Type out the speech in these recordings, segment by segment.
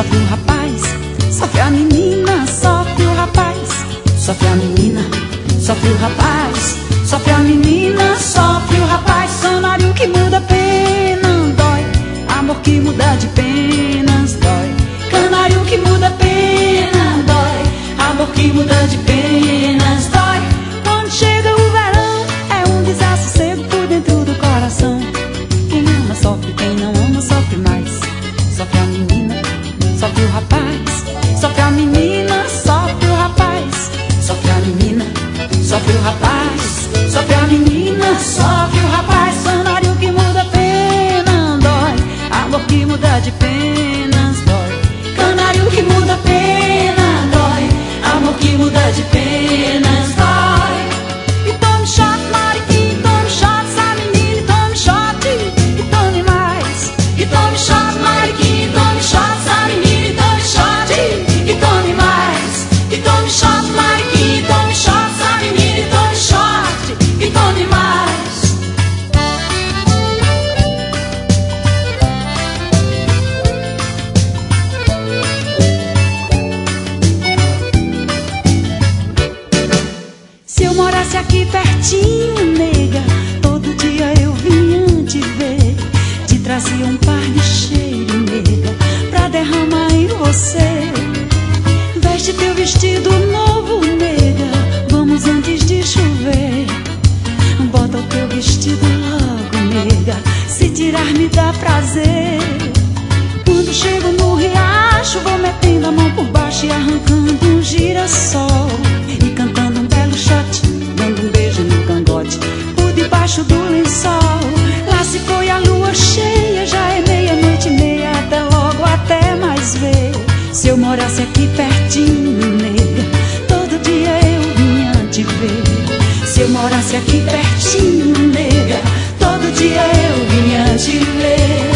Sofre o rapaz, sofre a menina, sofre o rapaz, sofre a menina, sofre o rapaz, sofre a menina, sofre o rapaz. Canário que muda pena, dói. Amor que muda de penas, dói. Canário que muda pena, dói. Amor que muda de penas, dói. Quando chega o verão, é um desassossego por dentro do coração. Quem ama sofre, quem não ama sofre mais. Sofre a menina, sofre o rapaz, sofre a menina, sofre o rapaz, sofre a menina, sofre o rapaz, sofre a menina, sofre o rapaz. Canário que muda pena, dói. Amor que muda de penas, dói. Canário que muda pena, dói. Amor que muda de penas, dói. E tome shot, mariquinha, tome shot, essa menina, e tome shot, e tome mais. E tome shot, mariquinha, tome shot, essa menina, e tome shot, e tome mais. E tome shot, mariquinha, tome shot, essa menina, e tome shot, e tome mais. Se eu morasse aqui pertinho, nega, todo dia eu vinha te ver. Te trazia um par de cheiro, nega, pra derramar em você. Veste teu vestido novo, nega, vamos antes de chover. Bota o teu vestido logo, nega, se tirar me dá prazer. Quando chego no riacho, vou metendo a mão por baixo e arrancando um girassol. E cantando um belo shot, dando um beijo no cangote, por debaixo do lençol. Lá se foi a lua cheia, já é meia-noite e meia. Até logo, até mais ver. Se eu morasse aqui pertinho, nega, todo dia eu vinha te ver. Se eu morasse aqui pertinho, nega, todo dia eu vinha te ver.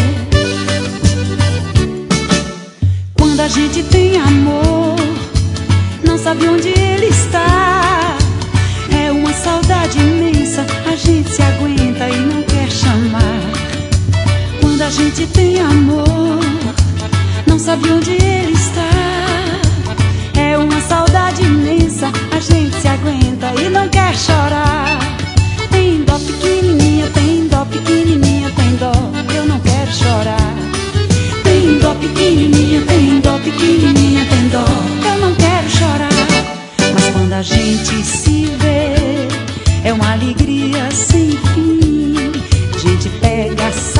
Quando a gente tem amor, não sabe onde ele está. É uma saudade imensa, a gente se aguenta e não quer chamar. Quando a gente tem amor, não sabe onde ele está. É uma saudade imensa, a gente se aguenta e não quer chorar. Tem dó pequenininha, tem dó pequenininha, tem dó, eu não quero chorar. Tem dó pequenininha, tem dó pequenininha, tem dó, eu não quero chorar. Mas quando a gente se vê, é uma alegria sem fim. A gente pega